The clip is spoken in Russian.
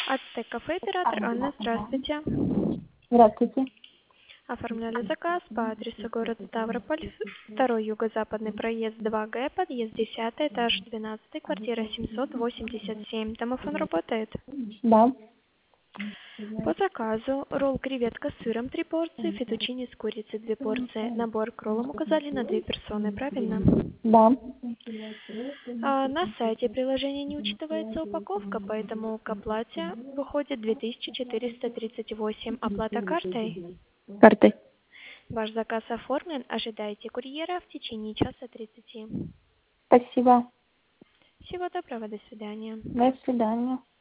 Ацтек кафе, оператор Анна, здравствуйте. Здравствуйте. Оформляли заказ по адресу город Ставрополь, 2 юго-западный проезд 2Г, подъезд 10, этаж 12, квартира 787. Домофон работает? Да. По заказу ролл креветка с сыром 3 порции, фетучини с курицей 2 порции. Набор к роллам указали на 2 персоны, правильно? Да. На сайте приложения не учитывается упаковка, поэтому к оплате выходит 2438. Оплата картой. Картой. Ваш заказ оформлен. Ожидайте курьера в течение часа 30. Спасибо. Всего доброго, до свидания. До свидания.